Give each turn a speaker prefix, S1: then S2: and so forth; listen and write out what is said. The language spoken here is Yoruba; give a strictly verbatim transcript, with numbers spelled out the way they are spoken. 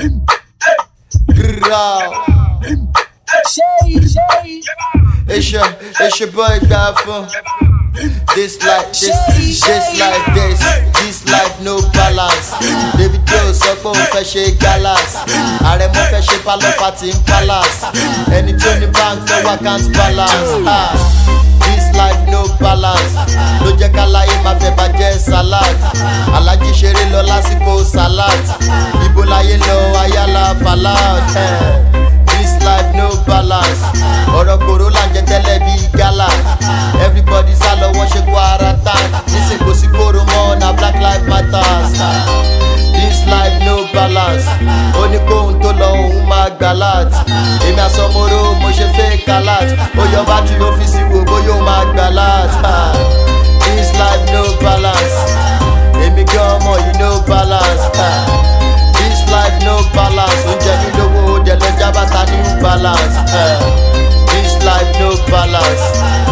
S1: It's your, it's your boy Gaffer. This life, this, this life, this, this life no balance. David Joe sọ pé òun fẹ́ ṣe galas. Àrẹ̀mọ fẹ́ ṣe pálọ̀ party in palace. Ẹni tí ó ní bank fẹ́ wá account balance. Ah, this life no balance. Ló jẹ́ ká láyé máa fẹ́ bàjẹ́ salad. Alájí ṣeré lọ lásìkò salad. Ibo láyé lọ ayálà falad. This life no balance. Ọ̀rọ̀ kòró là ń jẹ tẹ́lẹ̀ bí gala. Everybody sá lọ wọ́n ṣe quarantine. Nísìn kò sí kóró mọ́ na black life matters. This life no balance. Ó ní kóhun tó lọ òun máa galat. Èmi àsọmọ́rọ́ mo ṣe fake alert. Ó yọ bátìrì ọ́fíìsì wo bóyá ó máa galat. This life no balance. Èmi gan ọmọ yìí no balance. This life no balance. Oúnjẹ mi lówó ó dẹ̀ lọ jábàtà ní balance. This life no balance.